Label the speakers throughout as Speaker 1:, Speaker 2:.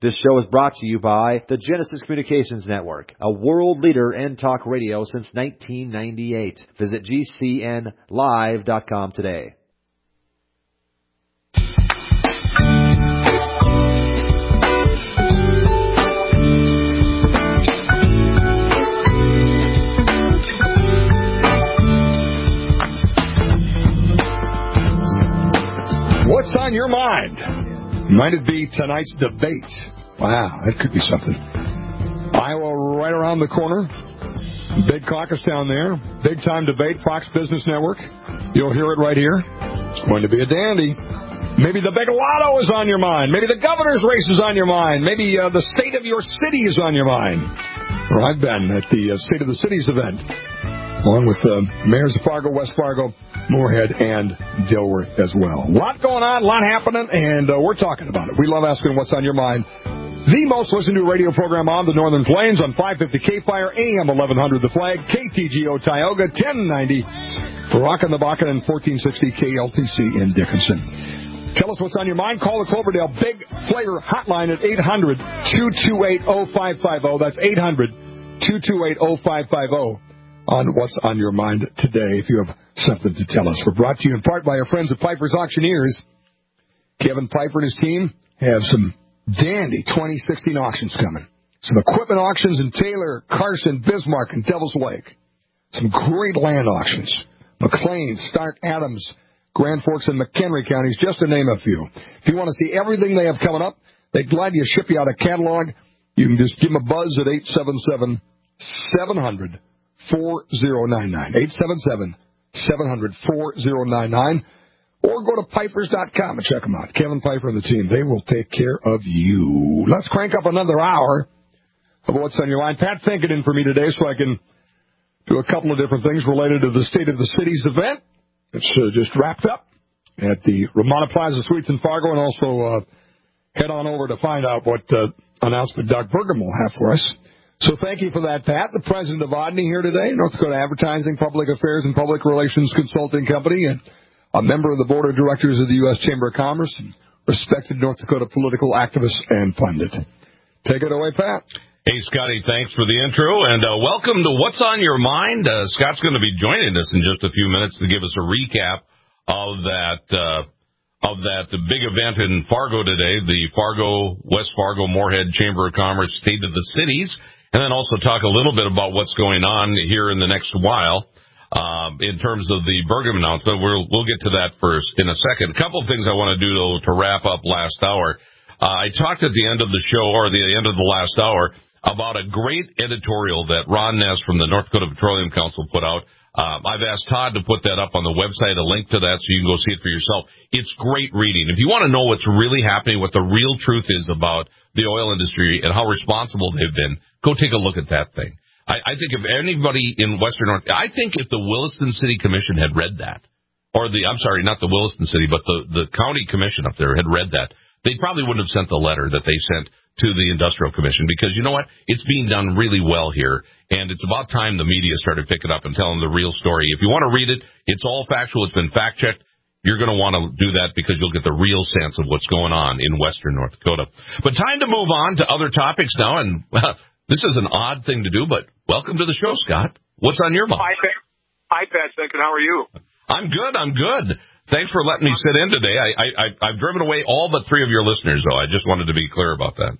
Speaker 1: This show is brought to you by the Genesis Communications Network, a world leader in talk radio since 1998. Visit GCNlive.com today.
Speaker 2: What's on your mind? Might it be tonight's debate? Wow, that could be something. Iowa right around the corner. Big caucus down there. Big time debate, Fox Business Network. You'll hear it right here. It's going to be a dandy. Maybe the big lotto is on your mind. Maybe the governor's race is on your mind. Maybe the state of your city is on your mind. Or I've been at the State of the Cities event, along with the mayors of Fargo, West Fargo, Moorhead, and Dilworth as well. A lot going on, a lot happening, and we're talking about it. We love asking what's on your mind. The most listened to radio program on the Northern Plains on 550 K-Fire, AM 1100 The Flag, KTGO Tioga, 1090 Rockin' the Bakken, and 1460 KLTC in Dickinson. Tell us what's on your mind. Call the Cloverdale Big Flavor Hotline at 800-228-0550. That's 800-228-0550. On what's on your mind today, if you have something to tell us. We're brought to you in part by our friends at Piper's Auctioneers. Kevin Piper and his team have some dandy 2016 auctions coming. Some equipment auctions in Taylor, Carson, Bismarck, and Devil's Lake. Some great land auctions. McLean, Stark, Adams, Grand Forks, and McHenry counties, just to name a few. If you want to see everything they have coming up, they'd gladly ship you out a catalog. You can just give them a buzz at 877-700. 4099 877-700-4099, or go to pipers.com and check them out. Kevin Piper and the team, they will take care of you. Let's crank up another hour of what's on your mind. Pat Finkett in for me today so I can do a couple of different things related to the State of the Cities event. It's just wrapped up at the Ramona Plaza Suites in Fargo, and also head on over to find out what announcement Doug Burgum will have for us. So thank you for that, Pat. The president of Odney here today, North Dakota Advertising, Public Affairs, and Public Relations Consulting Company, and a member of the board of directors of the U.S. Chamber of Commerce, and respected North Dakota political activist and pundit. Take it away, Pat.
Speaker 3: Hey, Scotty, thanks for the intro, and welcome to What's on Your Mind. Scott's going to be joining us in just a few minutes to give us a recap of the big event in Fargo today, the Fargo, West Fargo, Moorhead Chamber of Commerce State of the Cities. And then also talk a little bit about what's going on here in the next while in terms of the Burgum announcement. We'll get to that first in a second. A couple of things I want to do, though, to wrap up last hour. I talked at the end of the show, or the end of the last hour, about a great editorial that Ron Ness from the North Dakota Petroleum Council put out. I've asked Todd to put that up on the website, a link to that so you can go see it for yourself. It's great reading. If you want to know what's really happening, what the real truth is about the oil industry and how responsible they've been, go take a look at that thing. I think if anybody in Western North, I think if the Williston City Commission had read that, or not the Williston City, but the county commission up there had read that, they probably wouldn't have sent the letter that they sent to the Industrial Commission, because you know what? It's being done really well here, and it's about time the media started picking up and telling the real story. If you want to read it, it's all factual. It's been fact-checked. You're going to want to do that because you'll get the real sense of what's going on in Western North Dakota. But time to move on to other topics now, and this is an odd thing to do, but welcome to the show, Scott. What's on your mind?
Speaker 4: Hi, Pat Finkett. How are you?
Speaker 3: I'm good. Thanks for letting me sit in today. I've driven away all but 3 of your listeners, though. I just wanted to be clear about that.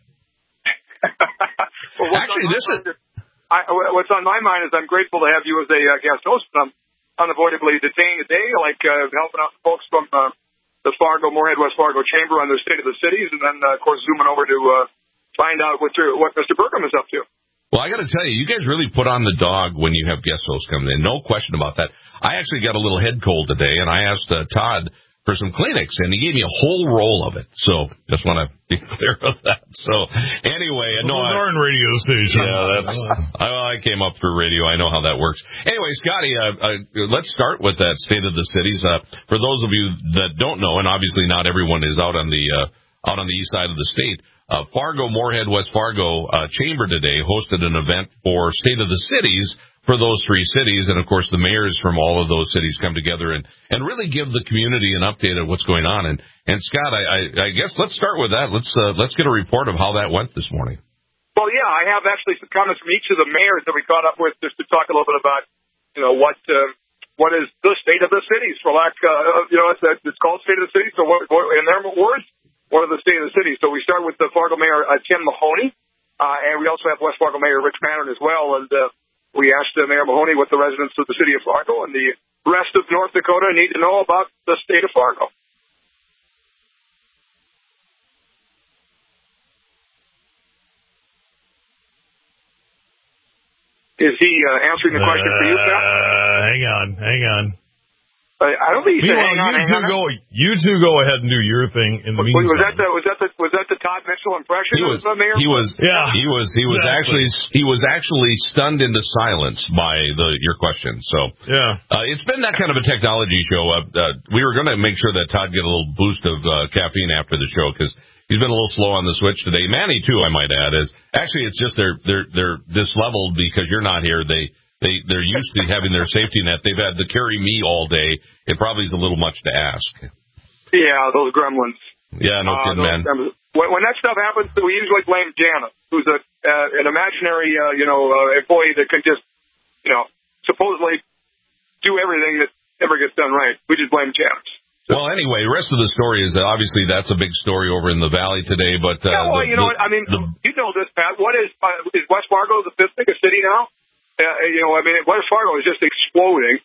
Speaker 4: Well, what's on my mind is I'm grateful to have you as a guest host. I'm unavoidably detained today, helping out the folks from the Fargo, Moorhead, West Fargo Chamber on their State of the Cities, and then, of course, zooming over to find out what Mr. Burgum is up to.
Speaker 3: Well, I got to tell you, you guys really put on the dog when you have guest hosts coming in. No question about that. I actually got a little head cold today, and I asked Todd for some Kleenex, and he gave me a whole roll of it. So just want to be clear of that. So anyway,
Speaker 5: it's a darn radio station.
Speaker 3: Yeah, I came up through radio. I know how that works. Anyway, Scotty, let's start with that State of the Cities. For those of you that don't know, and obviously not everyone is out on the east side of the state, Fargo, Moorhead, West Fargo Chamber today hosted an event for State of the Cities for those three cities, and of course the mayors from all of those cities come together and really give the community an update of what's going on. And Scott, I guess let's start with that. Let's get a report of how that went this morning.
Speaker 4: Well, yeah, I have actually some comments from each of the mayors that we caught up with just to talk a little bit about, what is the state of the cities, for lack, it's called State of the Cities. So what, in their words, what are the state of the cities? So we start with the Fargo Mayor, Tim Mahoney, and we also have West Fargo Mayor Rich Mannern as well. And we asked Mayor Mahoney what the residents of the city of Fargo and the rest of North Dakota need to know about the state of Fargo. Is he answering the question for you, Scott?
Speaker 5: Hang on.
Speaker 4: I don't think he said hang on.
Speaker 5: You two go ahead and do your thing in the meantime.
Speaker 4: Was that the Todd Mitchell impression?
Speaker 3: He was actually stunned into silence by your question. So it's been that kind of a technology show. We were going to make sure that Todd get a little boost of caffeine after the show because he's been a little slow on the switch today. Manny too, I might add. Is actually it's just they're disleveled because you're not here. They're used to having their safety net. They've had to carry me all day. It probably is a little much to ask.
Speaker 4: Yeah, those gremlins.
Speaker 3: Yeah, no kidding, man.
Speaker 4: When that stuff happens, we usually blame Janice, who's an imaginary, employee that can just, supposedly do everything that ever gets done right. We just blame Janice.
Speaker 3: Well, anyway, the rest of the story is that obviously that's a big story over in the Valley today. But
Speaker 4: you know this, Pat. What is West Fargo the fifth biggest city now? West Fargo is just exploding.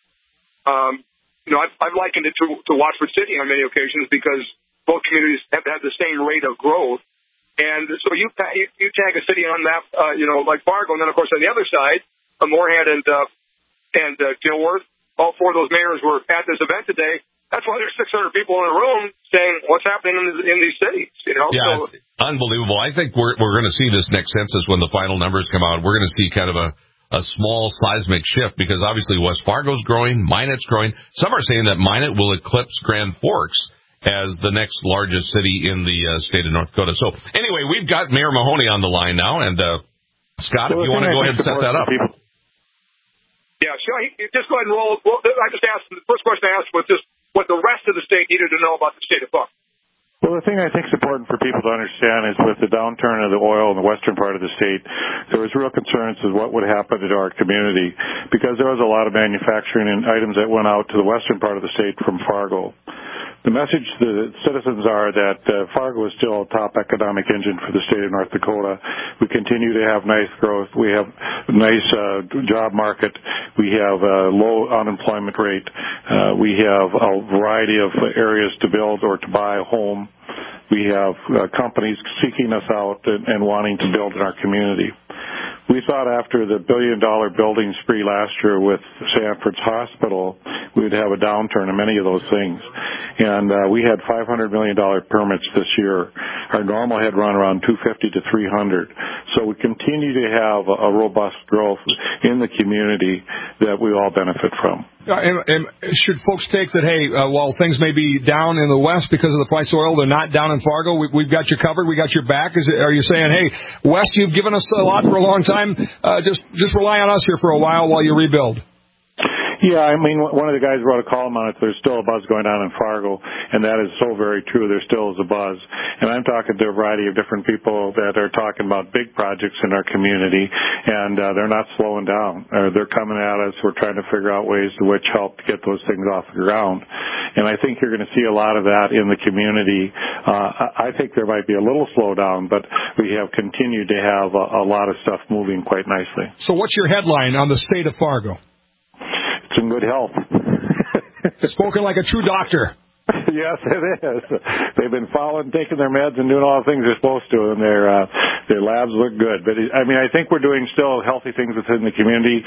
Speaker 4: I've likened it to Watford City on many occasions because both communities have had the same rate of growth. And so you tag a city on that, like Fargo, and then of course on the other side, Moorhead and Dilworth, all four of those mayors were at this event today. That's why there's 600 people in the room saying what's happening in these cities. Yeah,
Speaker 3: it's unbelievable. I think we're going to see this next census when the final numbers come out. We're going to see kind of a small seismic shift because obviously West Fargo's growing, Minot's growing. Some are saying that Minot will eclipse Grand Forks as the next largest city in the state of North Dakota. So anyway, we've got Mayor Mahoney on the line now, and Scott, if you want to go ahead and set that up.
Speaker 4: Yeah, sure. Just go ahead and roll. Well, I just asked, the first question I asked was just what the rest of the state needed to know about the state of Fargo.
Speaker 6: Well, the thing I think is important for people to understand is with the downturn of the oil in the western part of the state, there was real concerns as what would happen to our community because there was a lot of manufacturing and items that went out to the western part of the state from Fargo. The message to the citizens are that Fargo is still a top economic engine for the state of North Dakota. We continue to have nice growth. We have a nice job market. We have a low unemployment rate. We have a variety of areas to build or to buy a home. We have companies seeking us out and wanting to build in our community. We thought after the billion-dollar building spree last year with Sanford's Hospital, we would have a downturn in many of those things. And we had $500 million permits this year. Our normal had run around 250 to 300. So we continue to have a robust growth in the community that we all benefit from.
Speaker 2: And should folks take that, hey, while things may be down in the West because of the price of oil, they're not down in Fargo? We've got you covered. We got your back. Are you saying, hey, West, you've given us a lot for a long time. Just rely on us here for a while you rebuild?
Speaker 6: Yeah, I mean, one of the guys wrote a column on it. There's still a buzz going on in Fargo, and that is so very true. There still is a buzz. And I'm talking to a variety of different people that are talking about big projects in our community, and they're not slowing down. They're coming at us. We're trying to figure out ways to which help to get those things off the ground. And I think you're going to see a lot of that in the community. I think there might be a little slowdown, but we have continued to have a lot of stuff moving quite nicely.
Speaker 2: So what's your headline on the state of Fargo?
Speaker 6: It's in good health.
Speaker 2: Spoken like a true doctor.
Speaker 6: Yes, it is. They've been taking their meds and doing all the things they're supposed to, and their labs look good. But I think we're doing still healthy things within the community.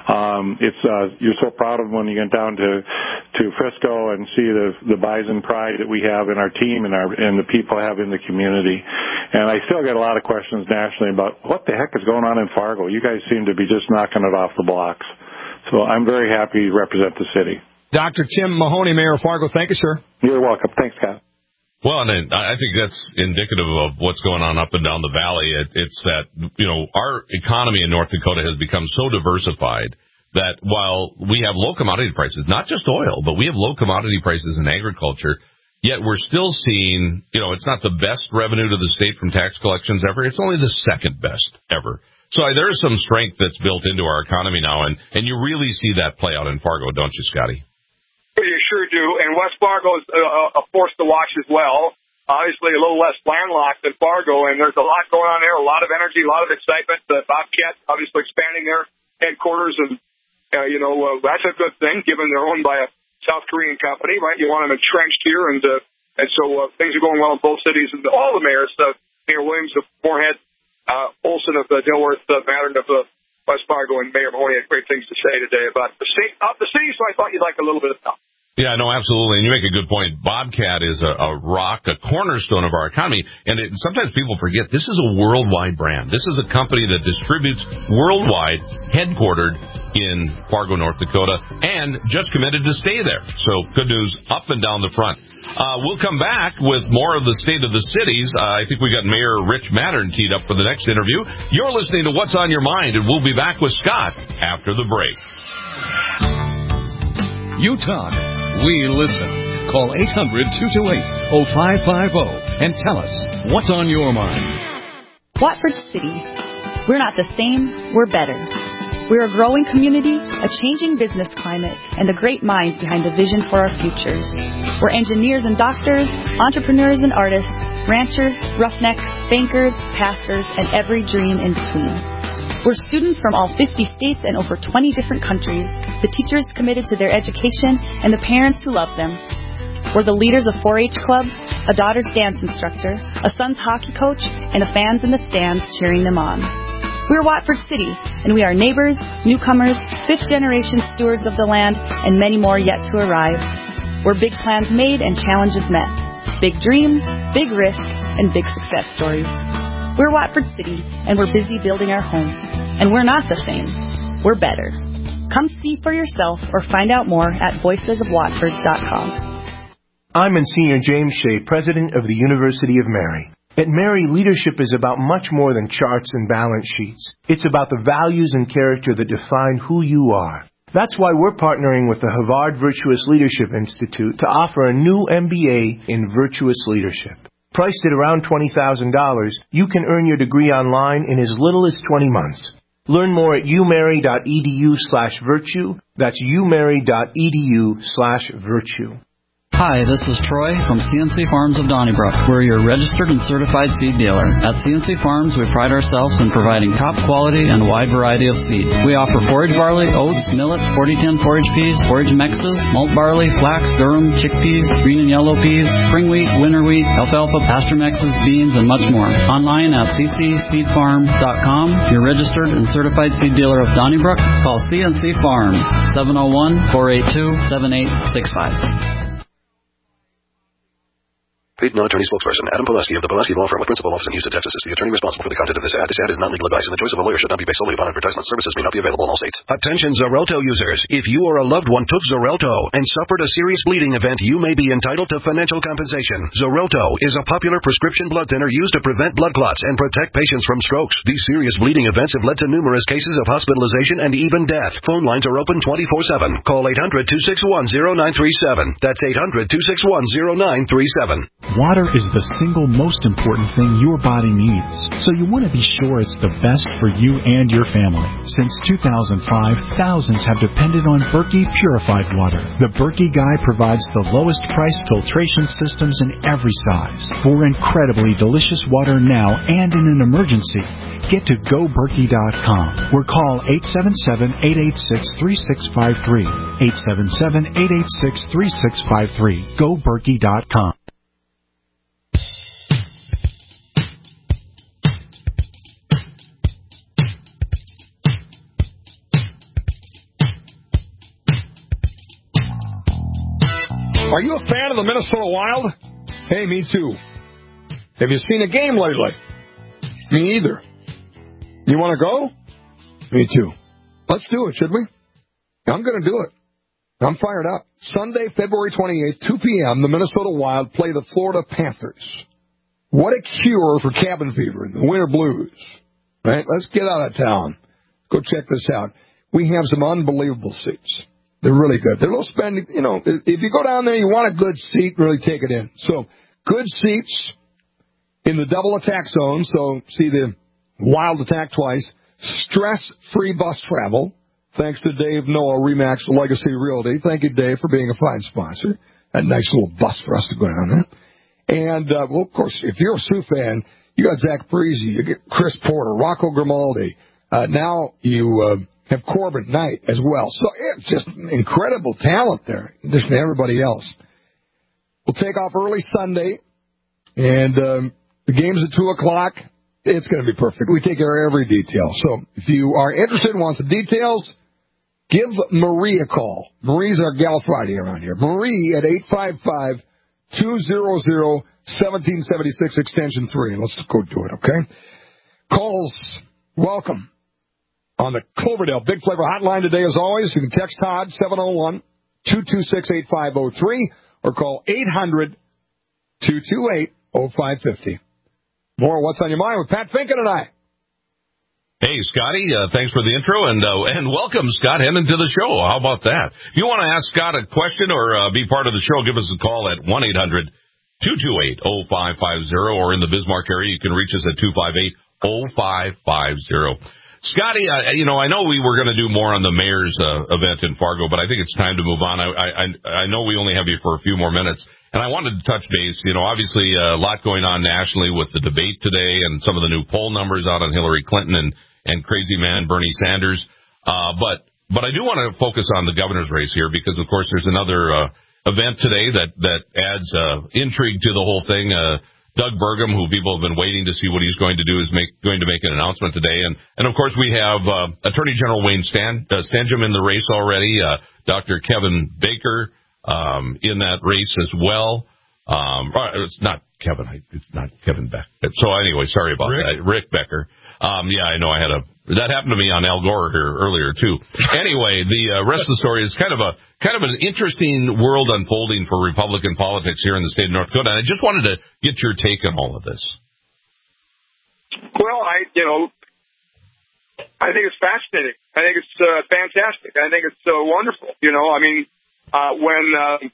Speaker 6: You're so proud of when you get down to Frisco and see the bison pride that we have in our team and the people have in the community. And I still get a lot of questions nationally about what the heck is going on in Fargo. You guys seem to be just knocking it off the blocks. So I'm very happy to represent the city.
Speaker 2: Dr. Tim Mahoney, Mayor of Fargo, thank you, sir.
Speaker 6: You're welcome. Thanks, Scott.
Speaker 3: Well, and I think that's indicative of what's going on up and down the valley. It's that, our economy in North Dakota has become so diversified that while we have low commodity prices, not just oil, but we have low commodity prices in agriculture, yet we're still seeing, it's not the best revenue to the state from tax collections ever. It's only the second best ever. So there's some strength that's built into our economy now, and you really see that play out in Fargo, don't you, Scotty?
Speaker 4: You sure do, and West Fargo is a force to watch as well. Obviously, a little less landlocked than Fargo, and there's a lot going on there, a lot of energy, a lot of excitement. Bobcat obviously expanding their headquarters, and that's a good thing, given they're owned by a South Korean company, right? You want them entrenched here, and so things are going well in both cities, and all the mayors, Mayor Williams of Moorhead, Olson of Dilworth, Mattern of West Fargo, and Mayor Mahoney had great things to say today about the city, so I thought you'd like a little bit of that.
Speaker 3: Yeah, no, absolutely. And you make a good point. Bobcat is a rock, a cornerstone of our economy. And sometimes people forget this is a worldwide brand. This is a company that distributes worldwide, headquartered in Fargo, North Dakota, and just committed to stay there. So good news up and down the front. We'll come back with more of the state of the cities. I think we got Mayor Rich Mattern teed up for the next interview. You're listening to What's on Your Mind, and we'll be back with Scott after the break.
Speaker 7: You talk. We listen. Call 800-228-0550 and tell us what's on your mind.
Speaker 8: Watford City. We're not the same, we're better. We're a growing community, a changing business climate, and a great mind behind the vision for our future. We're engineers and doctors, entrepreneurs and artists, ranchers, roughnecks, bankers, pastors, and every dream in between. We're students from all 50 states and over 20 different countries, the teachers committed to their education, and the parents who love them. We're the leaders of 4-H clubs, a daughter's dance instructor, a son's hockey coach, and a fans in the stands cheering them on. We're Watford City, and we are neighbors, newcomers, fifth-generation stewards of the land, and many more yet to arrive. We're big plans made and challenges met. Big dreams, big risk, and big success stories. We're Watford City, and we're busy building our home. And we're not the same. We're better. Come see for yourself or find out more at voicesofwatford.com.
Speaker 9: I'm Monsignor James Shea, President of the University of Mary. At Mary, leadership is about much more than charts and balance sheets. It's about the values and character that define who you are. That's why we're partnering with the Havard Virtuous Leadership Institute to offer a new MBA in Virtuous Leadership. Priced at around $20,000, you can earn your degree online in as little as 20 months. Learn more at umary.edu/virtue. That's umary.edu/virtue.
Speaker 10: Hi, this is Troy from CNC Farms of Donnybrook. We're your registered and certified seed dealer. At CNC Farms, we pride ourselves in providing top quality and a wide variety of seed. We offer forage barley, oats, millet, 4010 forage peas, forage mixes, malt barley, flax, durum, chickpeas, green and yellow peas, spring wheat, winter wheat, alfalfa, pasture mixes, beans, and much more. Online at ccseedfarm.com. Your registered and certified seed dealer of Donnybrook. Call CNC Farms, 701-482-7865.
Speaker 11: Paid non-attorney spokesperson Adam Pulaski of the Pulaski Law Firm with principal office in Houston, Texas is the attorney responsible for the content of this ad. This ad is not legal advice, and the choice of a lawyer should not be based solely upon advertisement. Services may not be available in all states. Attention Xarelto users. If you or a loved one took Xarelto and suffered a serious bleeding event, you may be entitled to financial compensation. Xarelto is a popular prescription blood thinner used to prevent blood clots and protect patients from strokes. These serious bleeding events have led to numerous cases of hospitalization and even death. Phone lines are open 24/7. Call 800-261-0937. That's 800-261-0937.
Speaker 12: Water is the single most important thing your body needs, so you want to be sure it's the best for you and your family. Since 2005, thousands have depended on Berkey purified water. The Berkey Guy provides the lowest price filtration systems in every size. For incredibly delicious water now and in an emergency, get to GoBerkey.com or call 877-886-3653. 877-886-3653. GoBerkey.com.
Speaker 2: Are you a fan of the Minnesota Wild? Hey, me too. Have you seen a game lately? Me either. You want to go? Me too. Let's do it, should we? I'm going to do it. I'm fired up. Sunday, February 28th, 2 p.m., the Minnesota Wild play the Florida Panthers. What a cure for cabin fever and the winter blues. Right? Let's get out of town. Go check this out. We have some unbelievable seats. They're really good. They're a little spendy. You know, if you go down there, you want a good seat, really take it in. So, good seats in the double attack zone. So, see the Wild attack twice. Stress-free bus travel. Thanks to Dave Noah, RE/MAX Legacy Realty. Thank you, Dave, for being a fine sponsor. That nice little bus for us to go down there. And, well, of course, if you're a Sioux fan, you got Zach Parise, you get Chris Porter, Rocco Grimaldi. Now you have Corbin Knight as well. So it's just incredible talent there, in addition to everybody else. We'll take off early Sunday, and the game's at 2 o'clock. It's going to be perfect. We take care of every detail. So if you are interested and want the details, give Marie a call. Marie's our gal Friday around here. Marie at 855-200-1776 extension 3. Let's go do it, okay? Calls, welcome. On the Cloverdale Big Flavor Hotline today, as always, you can text Todd 701-226-8503 or call 800-228-0550. More What's on Your Mind with Pat Finken and I.
Speaker 3: Hey, Scotty, thanks for the intro, and welcome, Scott Hennon, to the show. How about that? If you want to ask Scott a question or be part of the show, give us a call at 1-800-228-0550, or in the Bismarck area, you can reach us at 258-0550. Scotty, I know we were going to do more on the mayor's event in Fargo, but I think it's time to move on. I know we only have you for a few more minutes, and I wanted to touch base. Obviously a lot going on nationally with the debate today and some of the new poll numbers out on Hillary Clinton and crazy man Bernie Sanders. But I do want to focus on the governor's race here because, of course, there's another event today that adds intrigue to the whole thing. Doug Burgum, who people have been waiting to see what he's going to do, is going to make an announcement today. And of course, we have Attorney General Wayne Stanjum in the race already, Dr. Kevin Baker in that race as well. It's not Kevin. It's not Kevin Beck. So anyway, sorry about that. Rick Becker. Yeah, I know that happened to me on Al Gore here earlier too. Anyway, the rest of the story is kind of an interesting world unfolding for Republican politics here in the state of North Dakota. And I just wanted to get your take on all of this.
Speaker 4: Well, I think it's fascinating. I think it's fantastic. I think it's wonderful. When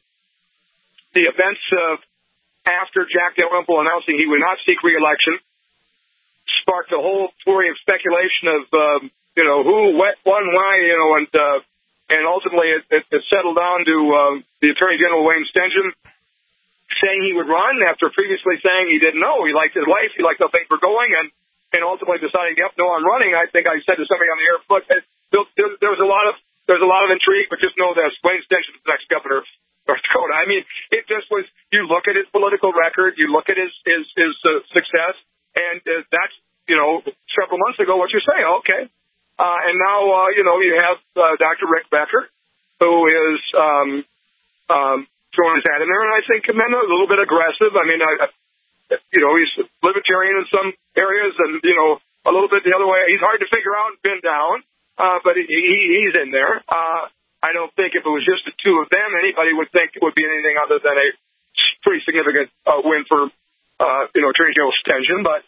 Speaker 4: the events after Jack Dalrymple announcing he would not seek re-election sparked a whole flurry of speculation of, who, what, when, why, and ultimately it settled down to the Attorney General Wayne Stanjum saying he would run after previously saying he didn't know. He liked his life. He liked how things were going, and ultimately deciding, yep, no, I'm running. I think I said to somebody on the air, look, there's a lot of intrigue, but just know this: Wayne Stanjum is the next governor of North Dakota. I mean, it just was. You look at his political record, you look at his success, and that's several months ago what you say, okay. And now you have Dr. Rick Becker, who is throwing his hat in there, and I think a little bit aggressive. I mean, he's libertarian in some areas, and a little bit the other way. He's hard to figure out and pin down, but he's in there. I don't think if it was just the two of them, anybody would think it would be anything other than a pretty significant win for Attorney General Stanjum. But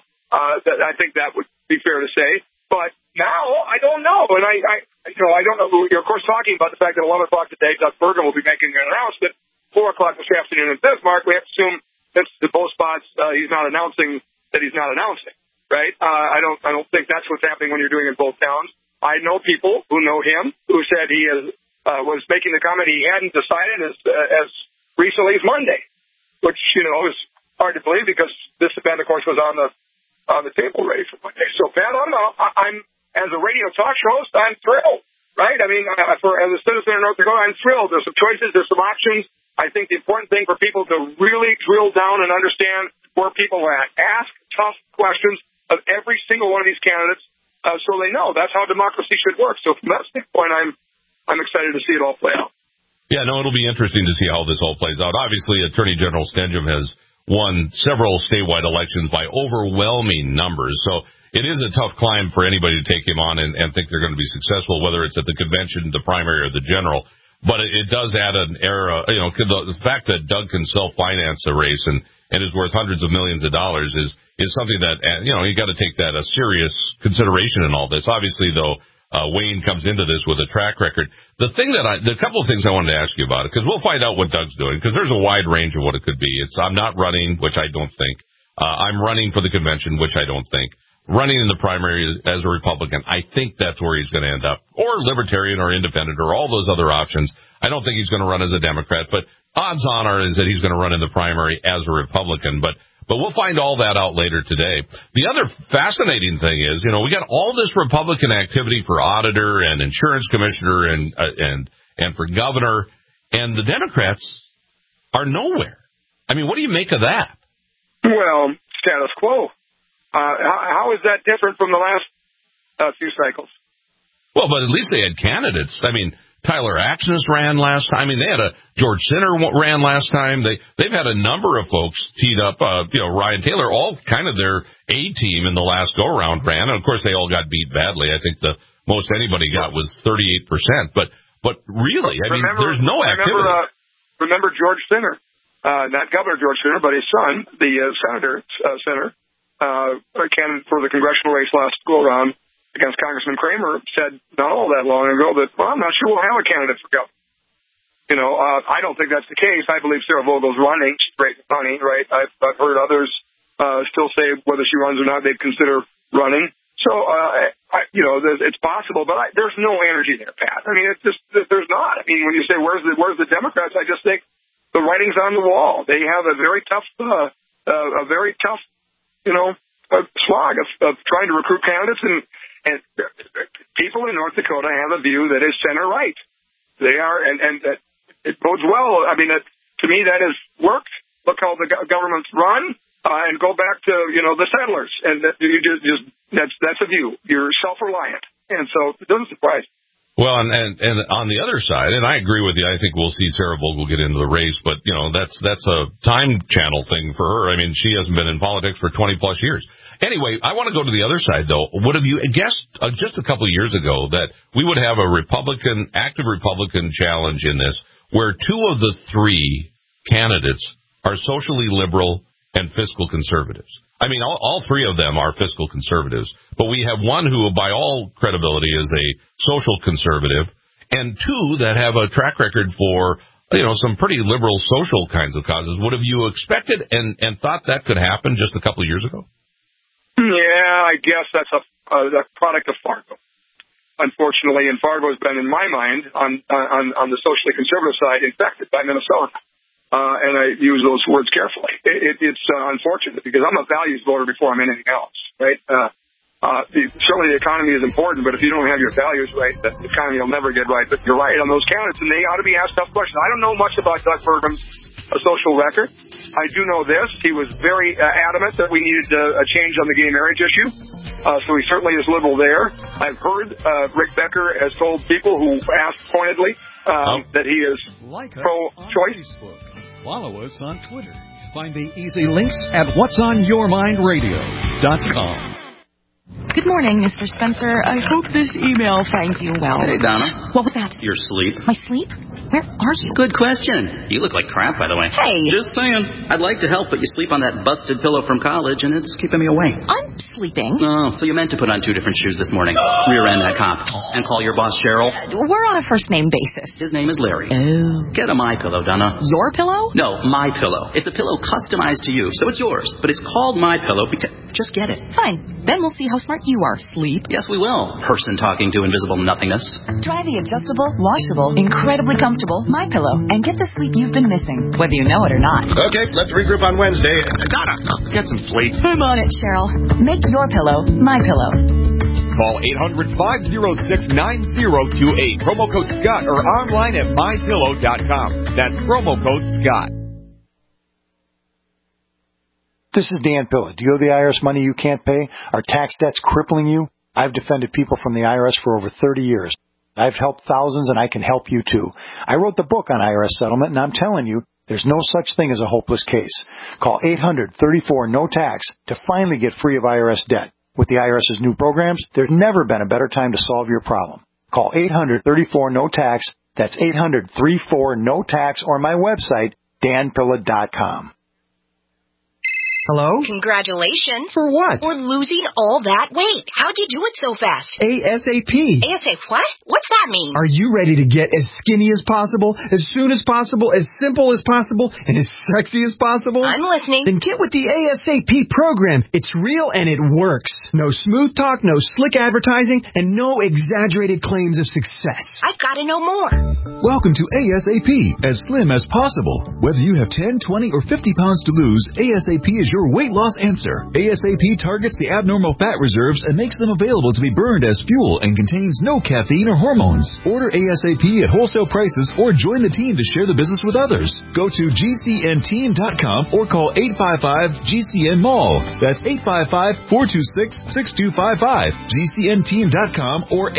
Speaker 4: I think that would be fair to say. But now I don't know, and I don't know. You're of course talking about the fact that at 11 o'clock today, Doug Burgum will be making an announcement. 4 o'clock this afternoon in Bismarck, we have to assume that the both spots he's not announcing that he's not announcing, right? I don't think that's what's happening when you're doing it in both towns. I know people who know him who said he was making the comment he hadn't decided as recently as Monday, which is hard to believe because this event, of course, was on the table ready for Monday. So, Pat, I'm as a radio talk show host, I'm thrilled, right? I mean, as a citizen of North Dakota, I'm thrilled. There's some choices, there's some options. I think the important thing for people to really drill down and understand where people are at. Ask tough questions of every single one of these candidates so they know that's how democracy should work. So from that standpoint, I'm excited to see it all play out.
Speaker 3: Yeah, no, it'll be interesting to see how this all plays out. Obviously, Attorney General Stanjum has won several statewide elections by overwhelming numbers. So it is a tough climb for anybody to take him on and think they're going to be successful, whether it's at the convention, the primary, or the general. But it does add an era, the fact that Doug can self-finance a race and is worth hundreds of millions of dollars is something that, you got to take that a serious consideration in all this. Obviously, though, Wayne comes into this with a track record. The couple of things I wanted to ask you about it, because we'll find out what Doug's doing, because there's a wide range of what it could be. I'm not running, which I don't think. I'm running for the convention, which I don't think. Running in the primary as a Republican, I think that's where he's going to end up. Or Libertarian or Independent or all those other options. I don't think he's going to run as a Democrat, but odds on are is that he's going to run in the primary as a Republican. But we'll find all that out later today. The other fascinating thing is, we got all this Republican activity for auditor and insurance commissioner and for governor, and the Democrats are nowhere. I mean, what do you make of that?
Speaker 4: Well, status quo. How is that different from the last few cycles?
Speaker 3: Well, but at least they had candidates. I mean, Tyler Axness ran last time. I mean, they had George Sinner ran last time. They've had a number of folks teed up. Ryan Taylor, all kind of their A team in the last go around ran, and of course they all got beat badly. I think the most anybody got was 38%. But really, there's no activity.
Speaker 4: Remember George Sinner, not Governor George Sinner, but his son, the Senator Sinner. Candidate for the congressional race last go-around against Congressman Kramer said not all that long ago that, I'm not sure we'll have a candidate for governor. I don't think that's the case. I believe Sarah Vogel's running. She's great money, right? I've heard others still say whether she runs or not, they'd consider running. So, it's possible, but there's no energy there, Pat. I mean, it's just, there's not. I mean, when you say where's the Democrats, I just think the writing's on the wall. They have a very tough slog of trying to recruit candidates, and people in North Dakota have a view that is center right. They are, and it bodes well. I mean, to me, that has worked. Look how the government's run, and go back to the settlers, and that's a view. You're self-reliant, and so it doesn't surprise me.
Speaker 3: Well, and on the other side, and I agree with you, I think we'll see Sarah Vogel get into the race, but, that's a time channel thing for her. I mean, she hasn't been in politics for 20 plus years. Anyway, I want to go to the other side, though. Would have you guessed just a couple of years ago that we would have a active Republican challenge in this, where two of the three candidates are socially liberal and fiscal conservatives? I mean, all three of them are fiscal conservatives, but we have one who, by all credibility, is a social conservative, and two that have a track record for, some pretty liberal social kinds of causes. Would have you expected and thought that could happen just a couple of years ago?
Speaker 4: Yeah, I guess that's a product of Fargo. Unfortunately, and Fargo has been, in my mind, on the socially conservative side, infected by Minnesota. And I use those words carefully. It's unfortunate because I'm a values voter before I'm anything else, right? Certainly the economy is important, but if you don't have your values right, the economy will never get right. But you're right on those candidates, and they ought to be asked tough questions. I don't know much about Doug Burgum's social record. I do know this. He was very adamant that we needed a change on the gay marriage issue. So he certainly is liberal there. I've heard Rick Becker has told people who asked pointedly that he is pro-choice.
Speaker 7: Follow us on Twitter. Find the easy links at whatsonyourmindradio.com.
Speaker 13: Good morning, Mr. Spencer. I hope this email finds you well.
Speaker 14: Hey, Donna.
Speaker 13: What was that?
Speaker 14: Your sleep.
Speaker 13: My sleep? Where are you?
Speaker 14: Good question. You look like crap, by the way.
Speaker 13: Hey.
Speaker 14: Just saying. I'd like to help, but you sleep on that busted pillow from college, and it's keeping me awake.
Speaker 13: I'm sleeping.
Speaker 14: Oh, so you meant to put on two different shoes this morning. Rear end that cop. And call your boss Cheryl.
Speaker 13: We're on a first-name basis.
Speaker 14: His name is Larry.
Speaker 13: Oh.
Speaker 14: Get a My Pillow, Donna.
Speaker 13: Your pillow?
Speaker 14: No, My Pillow. It's a pillow customized to you, so it's yours. But it's called My Pillow because... Just get it.
Speaker 13: Fine. Then we'll see how smart you are, sleep.
Speaker 14: Yes, we will. Person talking to invisible nothingness.
Speaker 13: Try the adjustable, washable, incredibly comfortable My Pillow and get the sleep you've been missing, whether you know it or not.
Speaker 11: Okay, let's regroup on Wednesday. Donna, get some sleep.
Speaker 13: I'm on it, Cheryl. Make your pillow My Pillow.
Speaker 15: Call 800-506-9028. Promo code Scott or online at mypillow.com. That's promo code Scott.
Speaker 16: This is Dan Pilla. Do you owe the IRS money you can't pay? Are tax debts crippling you? I've defended people from the IRS for over 30 years. I've helped thousands, and I can help you too. I wrote the book on IRS settlement, and I'm telling you, there's no such thing as a hopeless case. Call 800-34-NO-TAX to finally get free of IRS debt. With the IRS's new programs, there's never been a better time to solve your problem. Call 800-34-NO-TAX That's 800-34-NO-TAX or my website, danpilla.com.
Speaker 17: Hello?
Speaker 18: Congratulations.
Speaker 17: For what?
Speaker 18: For losing all that weight. How'd you do it so fast?
Speaker 17: ASAP.
Speaker 18: ASAP what? What's that mean?
Speaker 17: Are you ready to get as skinny as possible, as soon as possible, as simple as possible, and as sexy as possible?
Speaker 18: I'm listening.
Speaker 17: Then get with the ASAP program. It's real and it works. No smooth talk, no slick advertising, and no exaggerated claims of success.
Speaker 18: I've got to know more.
Speaker 19: Welcome to ASAP, as slim as possible. Whether you have 10, 20, or 50 pounds to lose, ASAP is your weight loss answer. ASAP targets the abnormal fat reserves and makes them available to be burned as fuel and contains no caffeine or hormones. Order ASAP at wholesale prices or join the team to share the business with others. Go to GCNteam.com or call 855-GCN-MALL. That's 855-426-6255. GCNteam.com or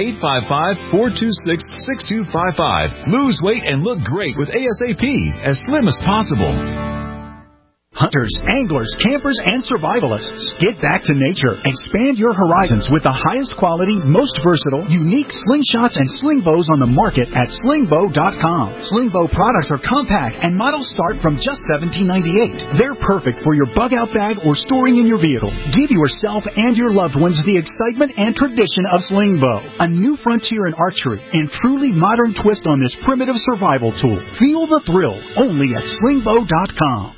Speaker 19: 855-426-6255. Lose weight and look great with ASAP, as slim as possible.
Speaker 12: Hunters, anglers, campers, and survivalists. Get back to nature. Expand your horizons with the highest quality, most versatile, unique slingshots and sling bows on the market at slingbow.com. Slingbow products are compact and models start from just $17.98. They're perfect for your bug-out bag or storing in your vehicle. Give yourself and your loved ones the excitement and tradition of Slingbow, a new frontier in archery and truly modern twist on this primitive survival tool. Feel the thrill only at slingbow.com.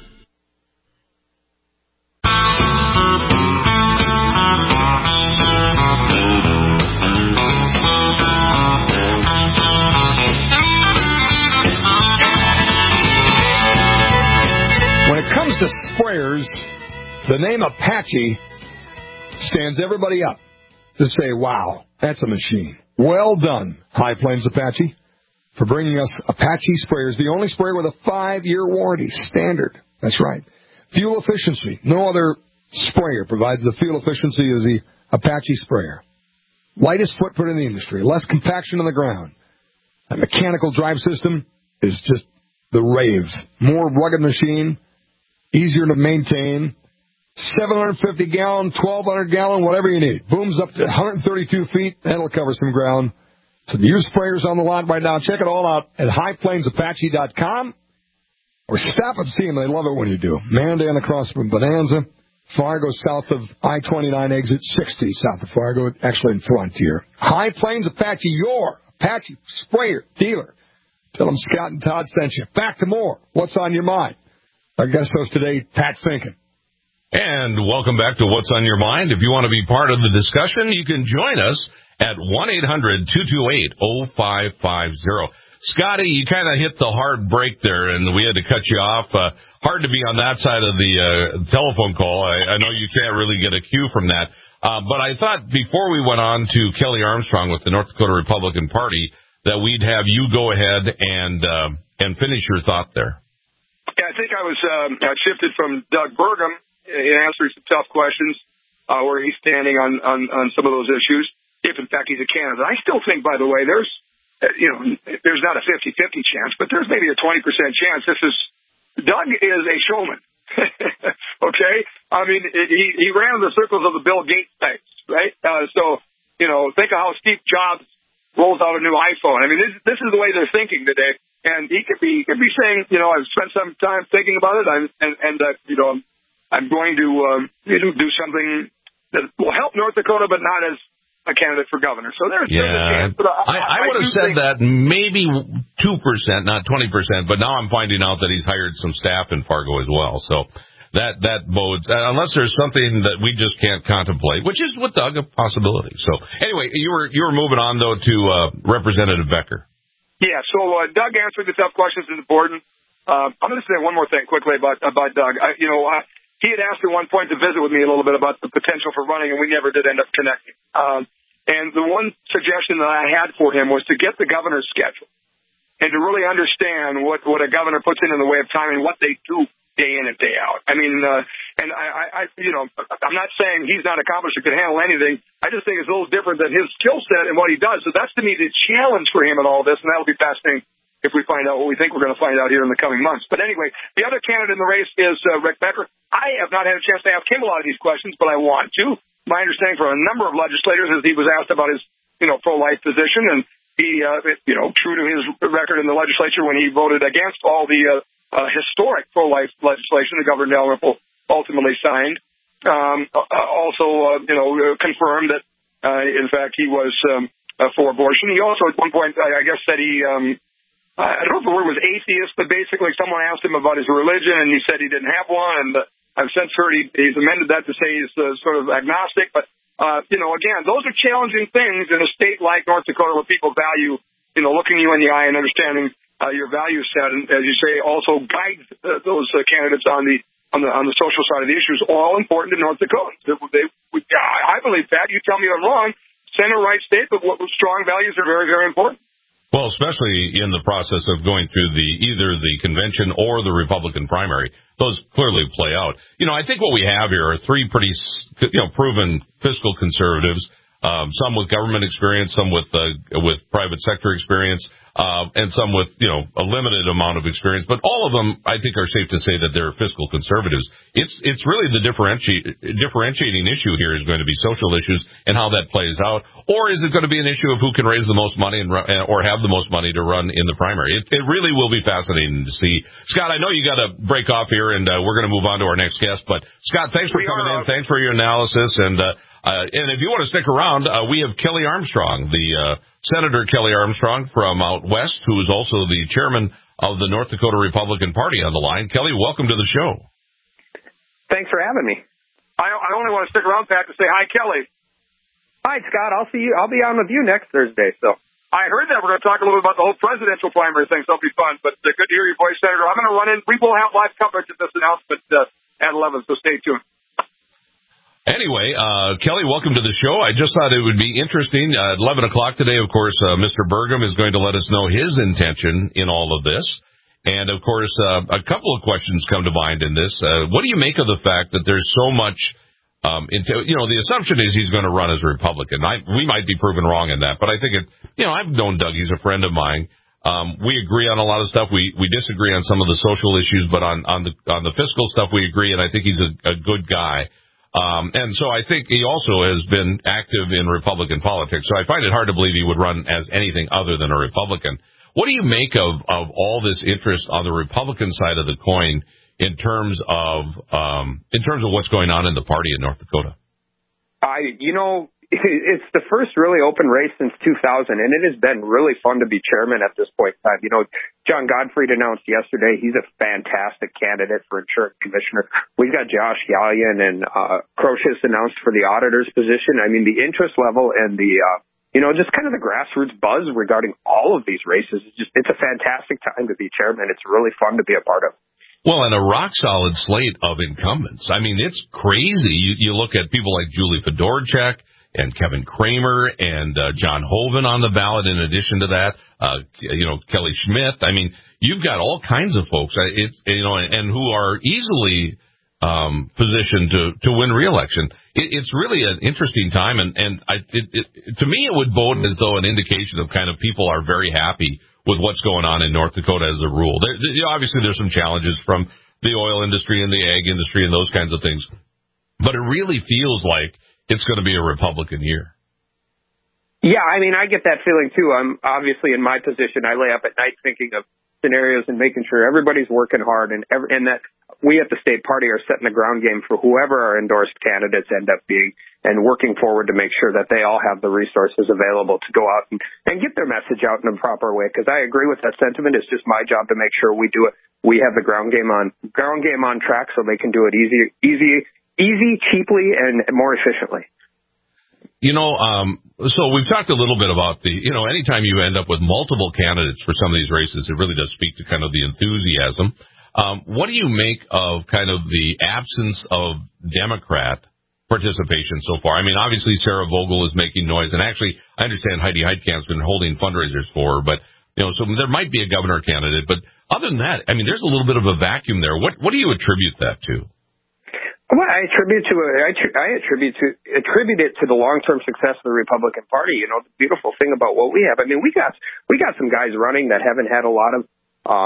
Speaker 2: When it comes to sprayers, the name Apache stands everybody up to say, wow, that's a machine. Well done, High Plains Apache, for bringing us Apache sprayers, the only sprayer with a 5-year warranty, standard. That's right. Fuel efficiency. No other sprayer provides the fuel efficiency as the Apache sprayer. Lightest footprint in the industry, less compaction on the ground. That mechanical drive system is just the rave. More rugged machine, easier to maintain. 750-gallon, 1,200-gallon, whatever you need. Booms up to 132 feet. That'll cover some ground. Some used sprayers on the lot right now. Check it all out at highplainsapache.com or stop and see them. They love it when you do. Mandan across from Bonanza. Fargo south of I-29 exit 60 south of Fargo, actually in Frontier. High Plains Apache, your Apache sprayer dealer. Tell them Scott and Todd sent you. Back to more. What's on your mind? Our guest host today, Pat Finken.
Speaker 3: And welcome back to What's on Your Mind. If you want to be part of the discussion, you can join us at 1-800-228-0550. Scotty, you kind of hit the hard break there, and we had to cut you off. Hard to be on that side of the telephone call. I know you can't really get a cue from that. But I thought before we went on to Kelly Armstrong with the North Dakota Republican Party that we'd have you go ahead and finish your thought there.
Speaker 4: Yeah, I think I was shifted from Doug Burgum in answering some tough questions where he's standing on some of those issues, if in fact he's a candidate. I still think, by the way, there's not a 50-50 chance, but there's maybe a 20% chance. Doug is a showman. Okay? I mean, he ran the circles of the Bill Gates types, right? So, think of how Steve Jobs rolls out a new iPhone. I mean, this is the way they're thinking today. And he could be saying, I've spent some time thinking about it, I'm going to do something that will help North Dakota, but not as a candidate for governor. So there's a chance. But
Speaker 3: I would have said that maybe 2%, not 20%, but now I'm finding out that he's hired some staff in Fargo as well. So that bodes, unless there's something that we just can't contemplate, which is with Doug a possibility. So anyway, you were moving on though to Representative Becker.
Speaker 4: Yeah, so Doug answered the tough questions is important. I'm going to say one more thing quickly about Doug. He had asked at one point to visit with me a little bit about the potential for running, and we never did end up connecting. And the one suggestion that I had for him was to get the governor's schedule and to really understand what a governor puts in the way of time and what they do day in and day out. I mean, and I'm not saying he's not accomplished or can handle anything. I just think it's a little different than his skill set and what he does. So that's, to me, the challenge for him in all this, and that'll be fascinating if we find out what we think we're going to find out here in the coming months. But anyway, the other candidate in the race is Rick Becker. I have not had a chance to ask him a lot of these questions, but I want to. My understanding from a number of legislators is he was asked about his, pro-life position, and he, true to his record in the legislature when he voted against all the historic pro-life legislation the Governor Dalrymple ultimately signed, confirmed that, in fact, he was for abortion. He also, at one point, I guess, said he, I don't know if the word was atheist, but basically someone asked him about his religion, and he said he didn't have one, and I've since heard he's amended that to say he's sort of agnostic. But, again, those are challenging things in a state like North Dakota where people value, looking you in the eye and understanding your value set, and, as you say, also guide those candidates on the social side of the issues, all important to North Dakotans. I believe that. You tell me I'm wrong. Center-right state, but strong values are very, very important.
Speaker 3: Well, especially in the process of going through either the convention or the Republican primary. Those clearly play out. I think what we have here are three pretty, proven fiscal conservatives, some with government experience, some with private sector experience, and some with, a limited amount of experience. But all of them, I think, are safe to say that they're fiscal conservatives. It's really the differentiating issue here is going to be social issues and how that plays out. Or is it going to be an issue of who can raise the most money or have the most money to run in the primary? It really will be fascinating to see. Scott, I know you got to break off here, and we're going to move on to our next guest. But, Scott, thanks for coming in. Thanks for your analysis. And if you want to stick around, we have Kelly Armstrong, Senator Kelly Armstrong from out west, who is also the chairman of the North Dakota Republican Party on the line. Kelly, welcome to the show.
Speaker 20: Thanks for having me.
Speaker 4: I only want to stick around, Pat, to say hi, Kelly.
Speaker 20: Hi, Scott. I'll see you. I'll be on with you next Thursday. So
Speaker 4: I heard that. We're going to talk a little bit about the whole presidential primary thing, so it'll be fun. But good to hear your voice, Senator. I'm going to run in. We will have live coverage of this announcement at 11, so stay tuned.
Speaker 3: Anyway, Kelly, welcome to the show. I just thought it would be interesting. At 11 o'clock today, of course, Mr. Burgum is going to let us know his intention in all of this. And, of course, a couple of questions come to mind in this. What do you make of the fact that there's so much the assumption is he's going to run as a Republican. We might be proven wrong in that, but I think I've known Doug. He's a friend of mine. We agree on a lot of stuff. We disagree on some of the social issues, but on the fiscal stuff we agree, and I think he's a good guy. And so I think he also has been active in Republican politics. So I find it hard to believe he would run as anything other than a Republican. What do you make of all this interest on the Republican side of the coin in terms of what's going on in the party in North Dakota?
Speaker 20: It's the first really open race since 2000, and it has been really fun to be chairman at this point in time. John Gottfried announced yesterday he's a fantastic candidate for insurance commissioner. We've got Josh Yalian and Crotius announced for the auditor's position. I mean, the interest level and the just kind of the grassroots buzz regarding all of these races it's a fantastic time to be chairman. It's really fun to be a part of.
Speaker 3: Well, and a rock-solid slate of incumbents. I mean, it's crazy. You look at people like Julie Fedorchak and Kevin Kramer and John Hoeven on the ballot in addition to that, Kelly Schmidt. I mean, you've got all kinds of folks, and who are easily positioned to win re-election. It's really an interesting time, and to me it would bode as though an indication of kind of people are very happy with what's going on in North Dakota as a rule. Obviously, there's some challenges from the oil industry and the ag industry and those kinds of things. But it really feels like it's going to be a Republican year.
Speaker 20: Yeah, I mean, I get that feeling, too. I'm obviously in my position. I lay up at night thinking of scenarios and making sure everybody's working hard and that we at the state party are setting the ground game for whoever our endorsed candidates end up being and working forward to make sure that they all have the resources available to go out and get their message out in a proper way. Because I agree with that sentiment. It's just my job to make sure we do it. We have the ground game on track so they can do it easy, cheaply, and more efficiently.
Speaker 3: So we've talked a little bit about anytime you end up with multiple candidates for some of these races, it really does speak to kind of the enthusiasm. What do you make of kind of the absence of Democrat participation so far? I mean, obviously Sarah Vogel is making noise, and actually I understand Heidi Heitkamp's been holding fundraisers for her, but so there might be a governor candidate. But other than that, I mean, there's a little bit of a vacuum there. What do you attribute that to?
Speaker 20: Well, I attribute it to the long-term success of the Republican Party. The beautiful thing about what we have, I mean, we got some guys running that haven't had a lot of,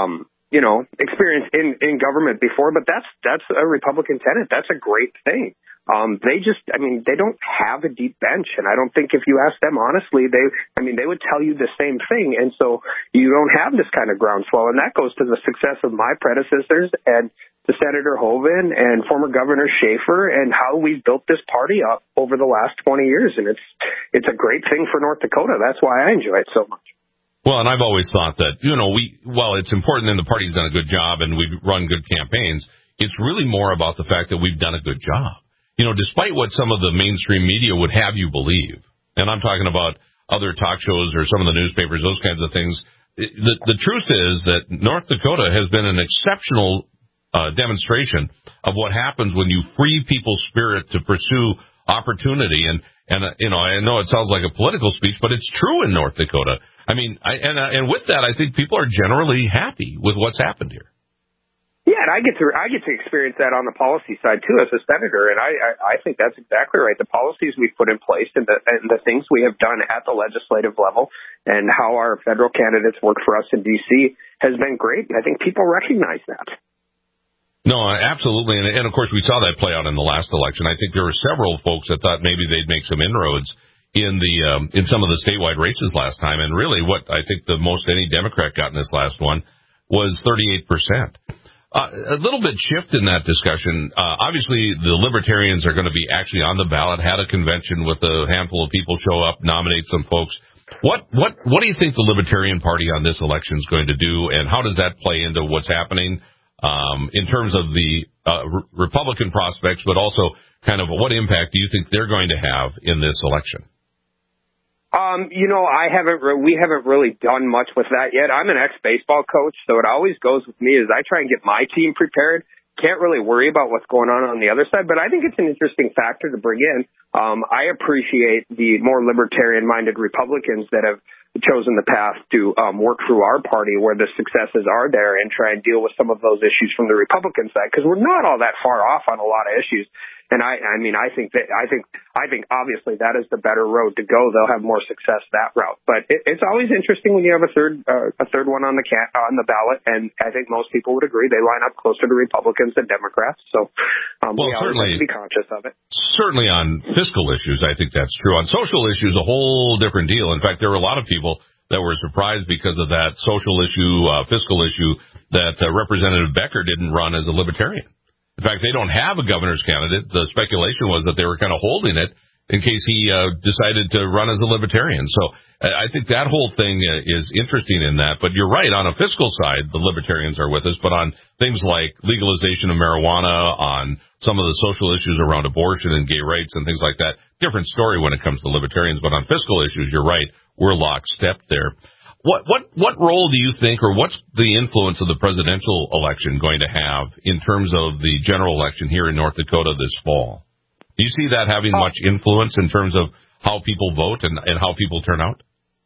Speaker 20: experience in government before, but that's a Republican tenet. That's a great thing. they don't have a deep bench. And I don't think if you ask them honestly, they would tell you the same thing. And so you don't have this kind of groundswell. And that goes to the success of my predecessors and to Senator Hoeven and former Governor Schaefer and how we've built this party up over the last 20 years. And it's a great thing for North Dakota. That's why I enjoy it so much.
Speaker 3: Well, and I've always thought that, while it's important and the party's done a good job and we've run good campaigns, it's really more about the fact that we've done a good job. Despite what some of the mainstream media would have you believe, and I'm talking about other talk shows or some of the newspapers, those kinds of things, the truth is that North Dakota has been an exceptional demonstration of what happens when you free people's spirit to pursue opportunity. And I know it sounds like a political speech, but it's true in North Dakota. I mean, and with that, I think people are generally happy with what's happened here.
Speaker 20: Yeah, and I get to experience that on the policy side too as a senator, and I think that's exactly right. The policies we've put in place and the things we have done at the legislative level and how our federal candidates work for us in D.C. has been great, and I think people recognize that.
Speaker 3: No, absolutely, and of course we saw that play out in the last election. I think there were several folks that thought maybe they'd make some inroads in some of the statewide races last time, and really what I think the most any Democrat got in this last one was 38%. A little bit shift in that discussion. Obviously, the Libertarians are going to be actually on the ballot, had a convention with a handful of people show up, nominate some folks. What do you think the Libertarian Party on this election is going to do, and how does that play into what's happening in terms of the Republican prospects, but also kind of what impact do you think they're going to have in this election?
Speaker 20: We haven't really done much with that yet. I'm an ex-baseball coach, so it always goes with me is I try and get my team prepared. Can't really worry about what's going on the other side, but I think it's an interesting factor to bring in. I appreciate the more libertarian-minded Republicans that have chosen the path to work through our party where the successes are there and try and deal with some of those issues from the Republican side, because we're not all that far off on a lot of issues. And I think obviously that is the better road to go. They'll have more success that route. But it's always interesting when you have a third one on the ballot, and I think most people would agree they line up closer to Republicans than Democrats. So we always have to be conscious of it.
Speaker 3: Certainly on fiscal issues, I think that's true. On social issues, a whole different deal. In fact, there were a lot of people that were surprised because of that social issue, fiscal issue, that Representative Becker didn't run as a Libertarian. In fact, they don't have a governor's candidate. The speculation was that they were kind of holding it in case he decided to run as a Libertarian. So I think that whole thing is interesting in that. But you're right, on a fiscal side, the Libertarians are with us. But on things like legalization of marijuana, on some of the social issues around abortion and gay rights and things like that, different story when it comes to Libertarians. But on fiscal issues, you're right, we're lockstep there. What role do you think, or what's the influence of the presidential election going to have in terms of the general election here in North Dakota this fall? Do you see that having much influence in terms of how people vote and how people turn out?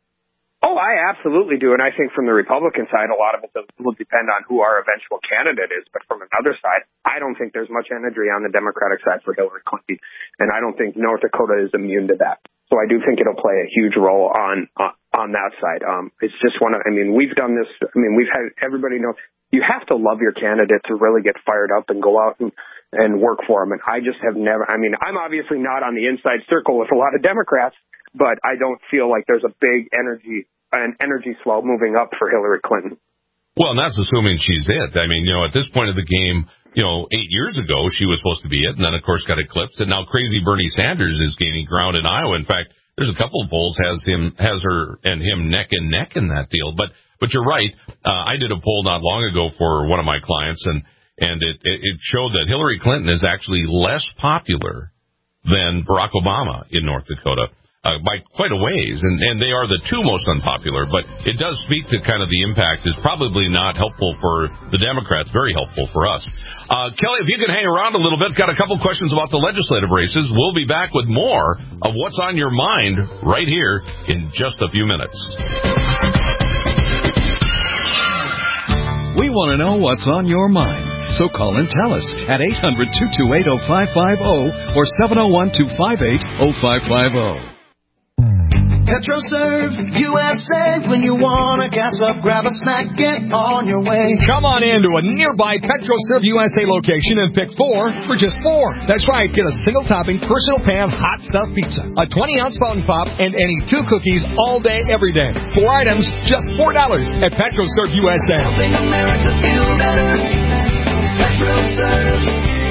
Speaker 20: Oh, I absolutely do. And I think from the Republican side, a lot of it will depend on who our eventual candidate is. But from another side, I don't think there's much energy on the Democratic side for Hillary Clinton. And I don't think North Dakota is immune to that. So I do think it'll play a huge role on that side. It's just we've done this. We've had everybody know you have to love your candidate to really get fired up and go out and work for them. And I just have never, I'm obviously not on the inside circle with a lot of Democrats, but I don't feel like there's a big energy swell moving up for Hillary Clinton.
Speaker 3: Well, and that's assuming she's it. At this point of the game, 8 years ago, she was supposed to be it, and then, of course, got eclipsed. And now crazy Bernie Sanders is gaining ground in Iowa. In fact, there's a couple of polls has her and him neck and neck in that deal. But you're right. I did a poll not long ago for one of my clients, and it showed that Hillary Clinton is actually less popular than Barack Obama in North Dakota. By quite a ways, and they are the two most unpopular, but it does speak to kind of the impact is probably not helpful for the Democrats, very helpful for us. Kelly, if you can hang around a little bit, got a couple questions about the legislative races. We'll be back with more of What's on Your Mind right here in just a few minutes.
Speaker 7: We want to know what's on your mind. So call and tell us at 800-228-0550 or 701-258-0550.
Speaker 21: PetroServe USA. When you wanna gas up, grab a snack, get on your way.
Speaker 2: Come on into a nearby PetroServe USA location and pick 4 for just $4. That's right, get a single topping personal pan hot stuff pizza, a 20-ounce fountain pop, and any 2 cookies all day, every day. 4 items, just $4 at PetroServe USA.
Speaker 21: Helping America feel better. PetroServe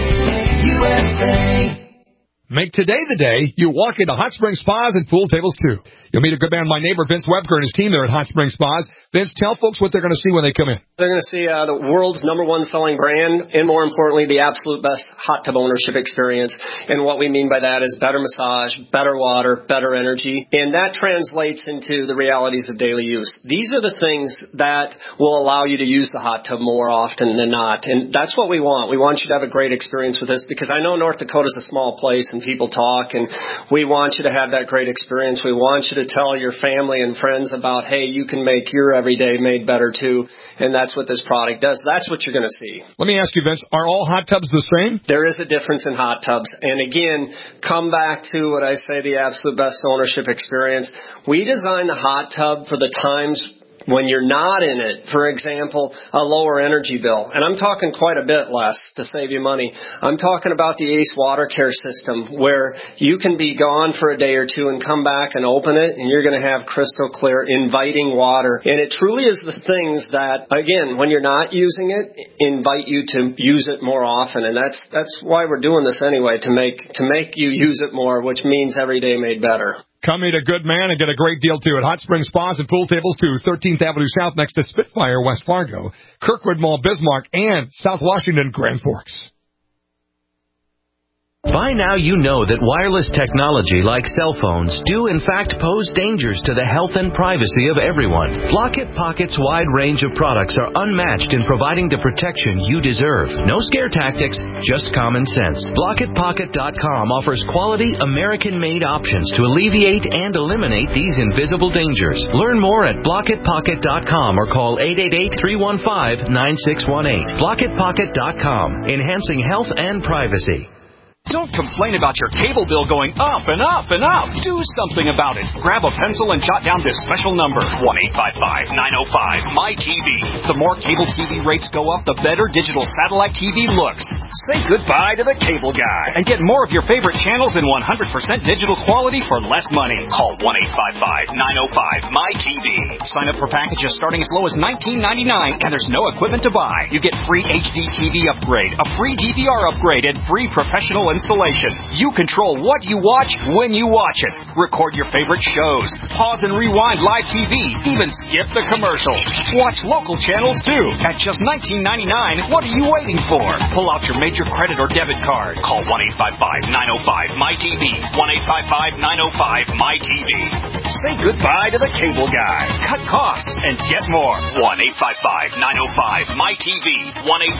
Speaker 21: USA.
Speaker 2: Make today the day you walk into Hot Springs Spas and Pool Tables, too. You'll meet a good man, my neighbor, Vince Webker, and his team there at Hot Springs Spas. Vince, tell folks what they're going to see when they come in.
Speaker 22: They're going to see the world's #1 selling brand, and more importantly, the absolute best hot tub ownership experience. And what we mean by that is better massage, better water, better energy, and that translates into the realities of daily use. These are the things that will allow you to use the hot tub more often than not, and that's what we want. We want you to have a great experience with this, because I know North Dakota's a small place and people talk, and we want you to have that great experience. We want you to tell your family and friends about, hey, you can make your everyday made better too, and that's what this product does. That's what you're going to see.
Speaker 2: Let me ask you, Vince, are all hot tubs the same?
Speaker 22: There is a difference in hot tubs, and again, come back to what I say, the absolute best ownership experience. We designed the hot tub for the times when you're not in it. For example, a lower energy bill. And I'm talking quite a bit less to save you money. I'm talking about the Ace Water Care system, where you can be gone for a day or two and come back and open it, and you're going to have crystal clear, inviting water. And it truly is the things that, again, when you're not using it, invite you to use it more often. And that's why we're doing this anyway, to make you use it more, which means every day made better.
Speaker 2: Come meet a good man and get a great deal, too, at Hot Springs Spas and Pool Tables, too, 13th Avenue South next to Spitfire, West Fargo, Kirkwood Mall, Bismarck, and South Washington, Grand Forks.
Speaker 23: By now you know that wireless technology like cell phones do in fact pose dangers to the health and privacy of everyone. Blockit Pocket's wide range of products are unmatched in providing the protection you deserve. No scare tactics, just common sense. BlockitPocket.com offers quality American-made options to alleviate and eliminate these invisible dangers. Learn more at BlockitPocket.com or call 888-315-9618. BlockitPocket.com, enhancing health and privacy.
Speaker 24: Don't complain about your cable bill going up and up and up. Do something about it. Grab a pencil and jot down this special number, 1-855-905-MyTV. The more cable TV rates go up, the better digital satellite TV looks. Say goodbye to the cable guy and get more of your favorite channels in 100% digital quality for less money. Call 1-855-905-MyTV. Sign up for packages starting as low as $19.99, and there's no equipment to buy. You get free HD TV upgrade, a free DVR upgrade, and free professional installation. You control what you watch when you watch it. Record your favorite shows. Pause and rewind live TV. Even skip the commercials. Watch local channels too. At just $19.99, what are you waiting for? Pull out your major credit or debit card. Call 1-855-905-MyTV. 1-855-905-MyTV. Say goodbye to the cable guy. Cut costs and get more. 1-855-905-MyTV.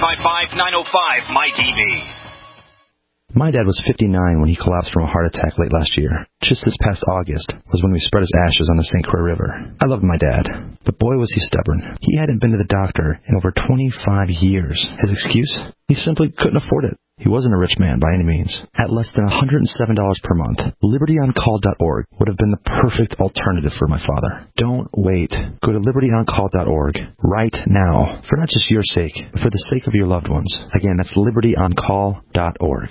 Speaker 24: 1-855-905-MyTV.
Speaker 25: My dad was 59 when he collapsed from a heart attack late last year. Just this past August was when we spread his ashes on the St. Croix River. I loved my dad, but boy was he stubborn. He hadn't been to the doctor in over 25 years. His excuse? He simply couldn't afford it. He wasn't a rich man by any means. At less than $107 per month, LibertyOnCall.org would have been the perfect alternative for my father. Don't wait. Go to LibertyOnCall.org right now, for not just your sake, but for the sake of your loved ones. Again, that's LibertyOnCall.org.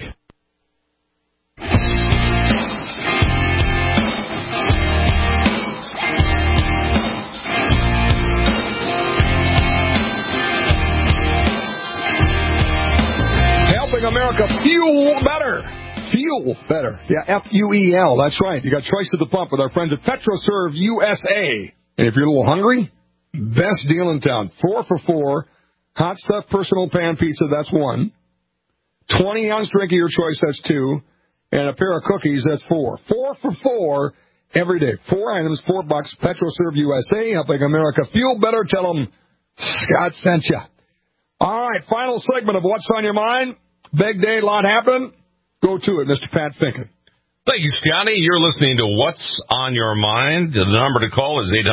Speaker 2: Helping America fuel better. Fuel better. Yeah, F-U-E-L. That's right. You got choice at the pump with our friends at PetroServe USA. And if you're a little hungry, best deal in town. 4 for $4. Hot stuff personal pan pizza, that's 1. 20-ounce drink of your choice, that's 2. And a pair of cookies, that's 4. 4 for $4 every day. 4 items, $4. PetroServe USA, helping America fuel better. Tell them Scott sent you. All right, final segment of What's on Your Mind. Big day, lot happening. Go to it, Mr. Pat Finken.
Speaker 3: Thank you, Scotty. You're listening to What's on Your Mind. The number to call is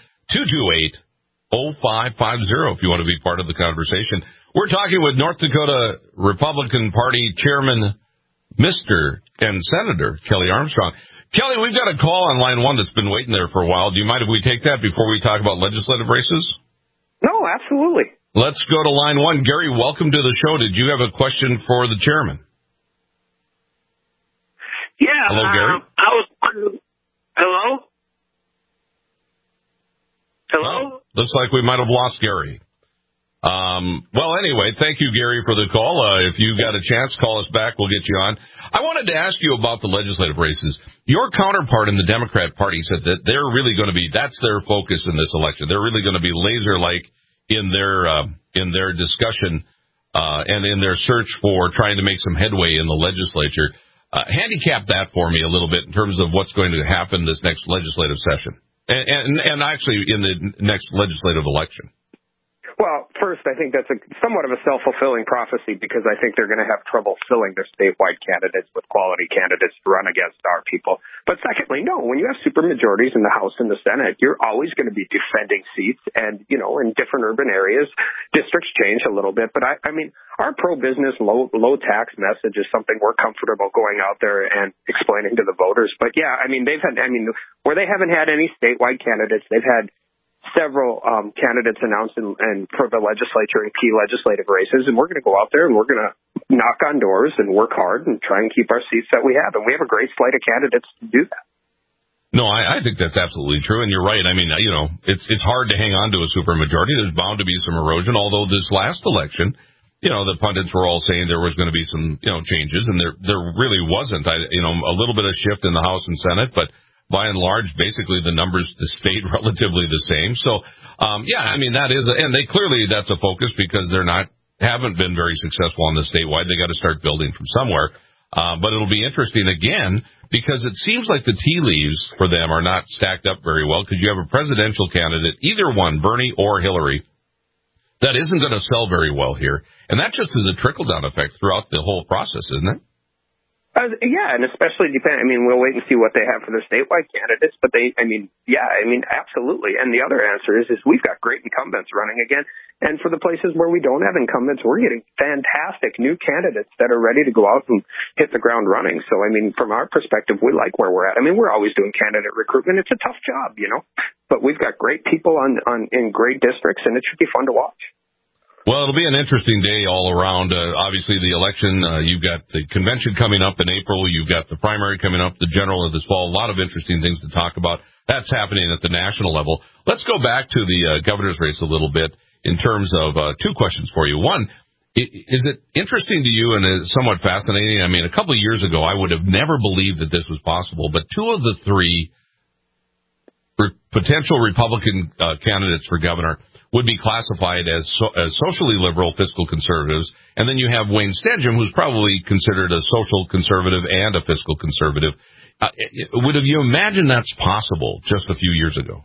Speaker 3: 800-228-0550 if you want to be part of the conversation. We're talking with North Dakota Republican Party Chairman Mr. and Senator Kelly Armstrong. Kelly, we've got a call on line 1 that's been waiting there for a while. Do you mind if we take that before we talk about legislative races?
Speaker 20: No, absolutely.
Speaker 3: Let's go to line 1. Gary, welcome to the show. Did you have a question for the chairman?
Speaker 1: Yeah.
Speaker 3: Hello, Gary.
Speaker 1: Hello? Hello?
Speaker 3: Oh, looks like we might have lost Gary. Well, anyway, thank you, Gary, for the call. If you got a chance, call us back. We'll get you on. I wanted to ask you about the legislative races. Your counterpart in the Democrat Party said that they're really going to be, that's their focus in this election. They're really going to be laser-like in their discussion and in their search for trying to make some headway in the legislature. Handicap that for me a little bit in terms of what's going to happen this next legislative session and actually in the next legislative election.
Speaker 20: Well, first, I think that's somewhat of a self-fulfilling prophecy because I think they're going to have trouble filling their statewide candidates with quality candidates to run against our people. But secondly, no, when you have supermajorities in the House and the Senate, you're always going to be defending seats. And, you know, in different urban areas, districts change a little bit. But I mean, our pro-business, low-tax message is something we're comfortable going out there and explaining to the voters. But, yeah, I mean, where they haven't had any statewide candidates, they've had several candidates announced and for the legislature and key legislative races, and we're going to go out there and we're going to knock on doors and work hard and try and keep our seats that we have. And we have a great slate of candidates to do that.
Speaker 3: No, I think that's absolutely true, and you're right. I mean, you know, it's hard to hang on to a supermajority. There's bound to be some erosion, although this last election, you know, the pundits were all saying there was going to be some, you know, changes, and there really wasn't. A little bit of shift in the House and Senate, but by and large, basically the numbers stayed relatively the same. So, yeah, I mean, that is, and they clearly that's a focus because haven't been very successful on the statewide. They got to start building from somewhere. But it'll be interesting again because it seems like the tea leaves for them are not stacked up very well because you have a presidential candidate, either one, Bernie or Hillary, that isn't going to sell very well here. And that just is a trickle-down effect throughout the whole process, isn't it?
Speaker 20: Yeah, and especially we'll wait and see what they have for their statewide candidates, but absolutely. And the other answer is we've got great incumbents running again. And for the places where we don't have incumbents, we're getting fantastic new candidates that are ready to go out and hit the ground running. So, I mean, from our perspective, we like where we're at. I mean, we're always doing candidate recruitment. It's a tough job, you know, but we've got great people in great districts, and it should be fun to watch.
Speaker 3: Well, it'll be an interesting day all around. Obviously, the election, you've got the convention coming up in April. You've got the primary coming up, the general of this fall. A lot of interesting things to talk about. That's happening at the national level. Let's go back to the governor's race a little bit in terms of two questions for you. One, is it interesting to you and somewhat fascinating? I mean, a couple of years ago, I would have never believed that this was possible, but two of the three potential Republican candidates for governor would be classified as socially liberal fiscal conservatives. And then you have Wayne Stedgam, who's probably considered a social conservative and a fiscal conservative. Would have you imagined that's possible just a few years ago?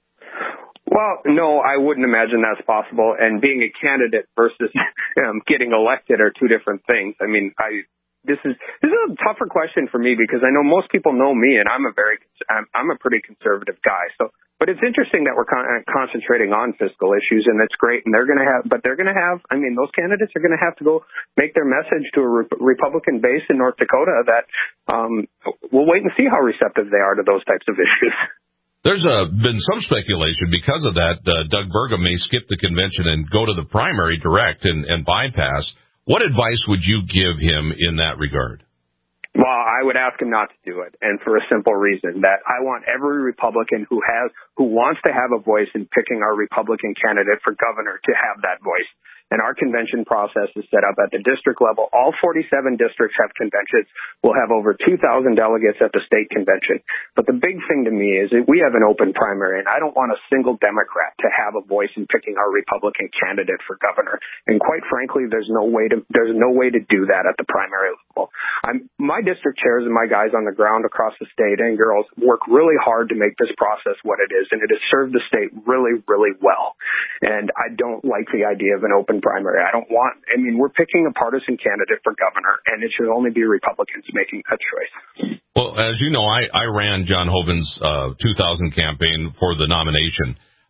Speaker 20: Well, no, I wouldn't imagine that's possible. And being a candidate versus getting elected are two different things. I mean, this is a tougher question for me because I know most people know me, and I'm a pretty conservative guy. So, but it's interesting that we're concentrating on fiscal issues, and that's great. And those candidates are going to have to go make their message to a Republican base in North Dakota that we'll wait and see how receptive they are to those types of issues.
Speaker 3: There's been some speculation because of that. Doug Burgum may skip the convention and go to the primary direct and bypass. What advice would you give him in that regard?
Speaker 20: Well, I would ask him not to do it, and for a simple reason, that I want every Republican who wants to have a voice in picking our Republican candidate for governor to have that voice. And our convention process is set up at the district level. All 47 districts have conventions. We'll have over 2,000 delegates at the state convention. But the big thing to me is that we have an open primary, and I don't want a single Democrat to have a voice in picking our Republican candidate for governor. And quite frankly, there's no way to do that at the primary level. My district chairs and my guys on the ground across the state and girls work really hard to make this process what it is, and it has served the state really, really well. And I don't like the idea of an open primary. We're picking a partisan candidate for governor, and it should only be Republicans making that choice.
Speaker 3: Well, as you know, I ran John Hoeven's 2000 campaign for the nomination.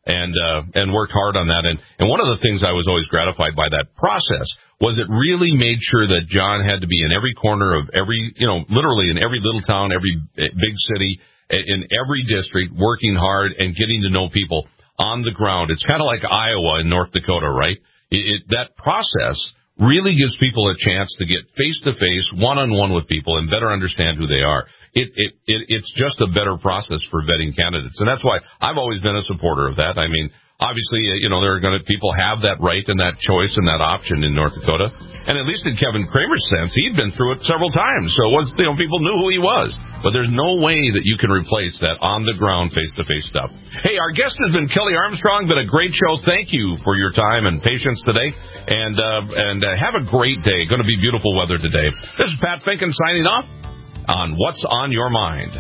Speaker 3: and worked hard on that. And one of the things I was always gratified by that process was it really made sure that John had to be in every corner of every, literally in every little town, every big city, in every district, working hard and getting to know people on the ground. It's kind of like Iowa and North Dakota, right? That process really gives people a chance to get face-to-face, one-on-one with people and better understand who they are. It's just a better process for vetting candidates. And that's why I've always been a supporter of that. I mean, obviously, people have that right and that choice and that option in North Dakota. And at least in Kevin Kramer's sense, he'd been through it several times. So people knew who he was. But there's no way that you can replace that on-the-ground, face-to-face stuff. Hey, our guest has been Kelly Armstrong. Been a great show. Thank you for your time and patience today. And have a great day. Going to be beautiful weather today. This is Pat Finken signing off on What's on Your Mind.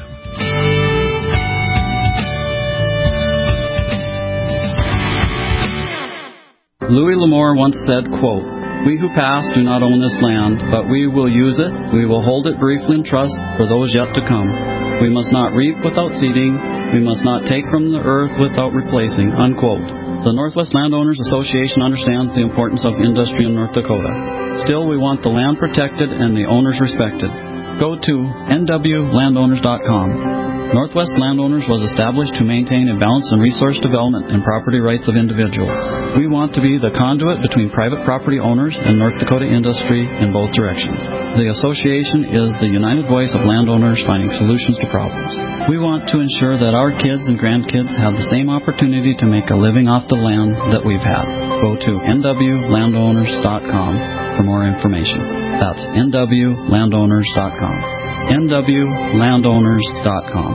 Speaker 5: Louis L'Amour once said, quote, "We who pass do not own this land, but we will use it. We will hold it briefly in trust for those yet to come. We must not reap without seeding. We must not take from the earth without replacing," unquote. The Northwest Landowners Association understands the importance of industry in North Dakota. Still, we want the land protected and the owners respected. Go to nwlandowners.com. Northwest Landowners was established to maintain a balance in resource development and property rights of individuals. We want to be the conduit between private property owners and North Dakota industry in both directions. The association is the united voice of landowners finding solutions to problems. We want to ensure that our kids and grandkids have the same opportunity to make a living off the land that we've had. Go to nwlandowners.com for more information. That's nwlandowners.com. nwlandowners.com.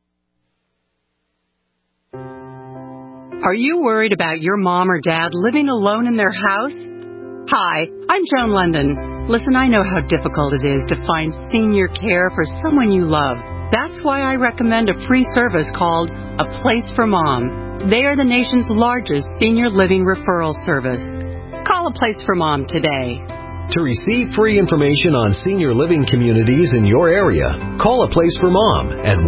Speaker 6: Are you worried about your mom or dad living alone in their house? Hi, I'm Joan London. Listen, I know how difficult it is to find senior care for someone you love. That's why I recommend a free service called A Place for Mom. They are the nation's largest senior living referral service. Call A Place for Mom today.
Speaker 8: To receive free information on senior living communities in your area, call A Place for Mom at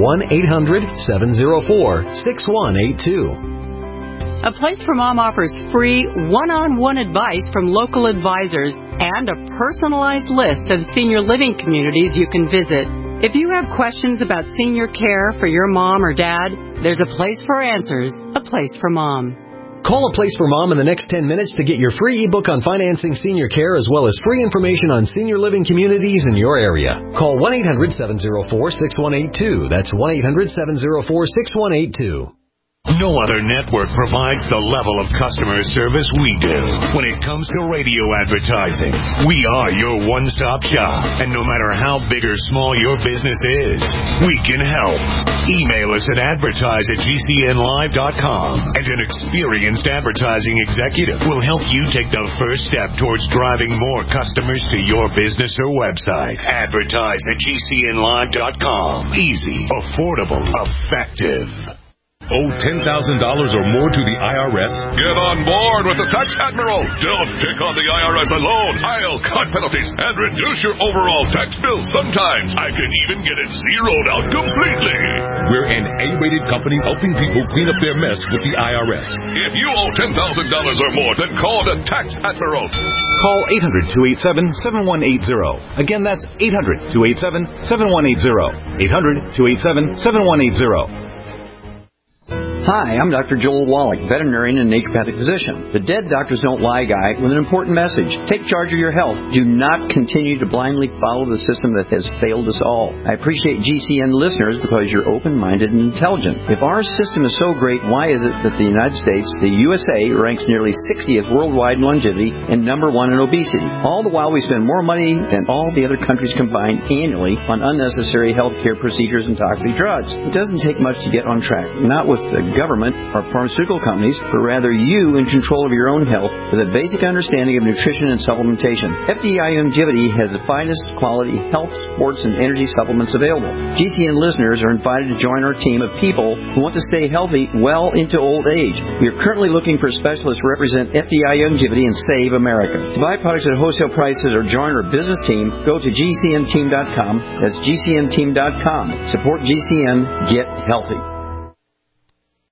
Speaker 8: 1-800-704-6182.
Speaker 6: A Place for Mom offers free one-on-one advice from local advisors and a personalized list of senior living communities you can visit. If you have questions about senior care for your mom or dad, there's a place for answers, A Place for Mom.
Speaker 8: Call A Place for Mom in the next 10 minutes to get your free ebook on financing senior care as well as free information on senior living communities in your area. Call 1-800-704-6182. That's 1-800-704-6182.
Speaker 9: No other network provides the level of customer service we do when it comes to radio advertising. We are your one-stop shop, and no matter how big or small your business is, we can help. Email us at advertise@gcnlive.com, and an experienced advertising executive will help you take the first step towards driving more customers to your business or website. Advertise@gcnlive.com. Easy, affordable, effective.
Speaker 10: Owe $10,000 or more to the IRS?
Speaker 3: Get on board with the Tax Admiral. Don't pick on the IRS alone. I'll cut penalties and reduce your overall tax bill. Sometimes I can even get it zeroed out completely.
Speaker 10: We're an A-rated company helping people clean up their mess with the IRS.
Speaker 3: If you owe $10,000 or more, then call the Tax Admiral.
Speaker 15: Call 800-287-7180. Again, that's 800-287-7180. 800-287-7180.
Speaker 26: Hi, I'm Dr. Joel Wallach, veterinarian and naturopathic physician. The Dead Doctors Don't Lie guy with an important message. Take charge of your health. Do not continue to blindly follow the system that has failed us all. I appreciate GCN listeners because you're open-minded and intelligent. If our system is so great, why is it that the United States, the USA, ranks nearly 60th worldwide in longevity and number 1 in obesity? All the while we spend more money than all the other countries combined annually on unnecessary health care procedures and toxic drugs. It doesn't take much to get on track. Not with the government or pharmaceutical companies, but rather you in control of your own health with a basic understanding of nutrition and supplementation. FDI Longevity has the finest quality health, sports, and energy supplements available. GCN listeners are invited to join our team of people who want to stay healthy well into old age. We are currently looking for specialists to represent FDI Longevity and Save America. To buy products at wholesale prices or join our business team, go to GCNteam.com. That's GCNteam.com. Support GCN. Get healthy.